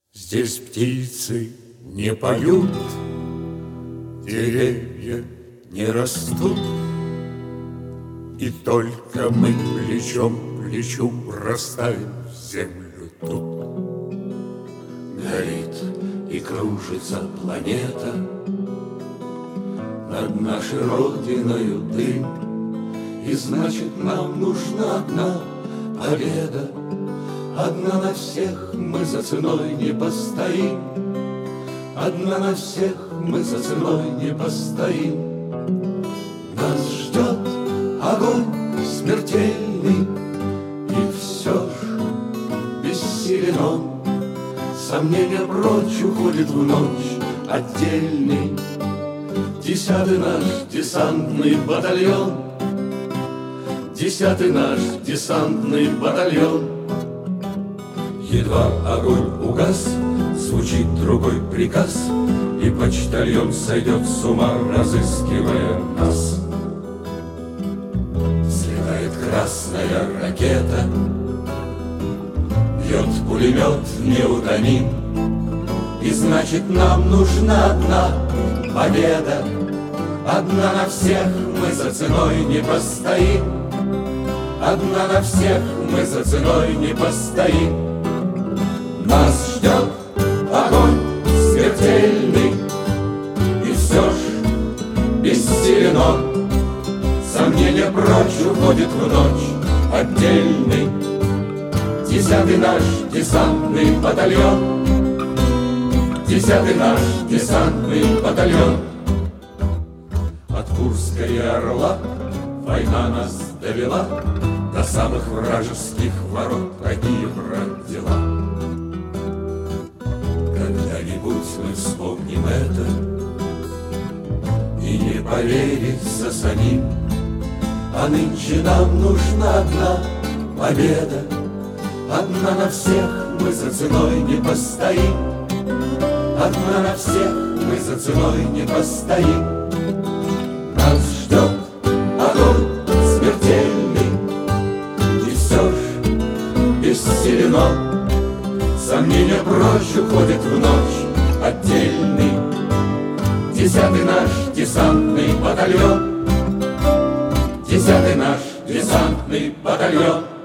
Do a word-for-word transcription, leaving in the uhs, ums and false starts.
Здесь птицы не поют, деревья не растут, и только мы плечом к плечу растаем в землю тут. Горит и кружится планета, над нашей родиною дым, и значит нам нужна одна победа. Одна на всех мы за ценой не постоим, одна на всех мы за ценой не постоим. Нас ждет огонь смертельный, и все ж бессилен он. Сомнения прочь уходит в ночь отдельный десятый наш десантный батальон, десятый наш десантный батальон. Едва огонь угас, звучит другой приказ, и почтальон сойдет с ума, разыскивая нас. Взлетает красная ракета, бьет пулемет неутомим, и значит нам нужна одна победа. Одна на всех мы за ценой не постоим, одна на всех мы за ценой не постоим. Нас ждет огонь смертельный, и все ж бессилен он. Сомнения прочь уходит в ночь отдельный десятый наш десантный батальон, десятый наш десантный батальон. От Курска и Орла война нас довела до самых вражеских ворот. Такие, брат, дела. Когда-нибудь мы вспомним это и не поверится самим. А нынче нам нужна одна победа. Одна на всех мы за ценой не постоим, одна на всех мы за ценой не постоим. Нас ждет огонь смертельный, и все ж бессилен он. Сомнения прочь уходит в ночь отдельный десятый наш десантный батальон, десятый наш десантный батальон.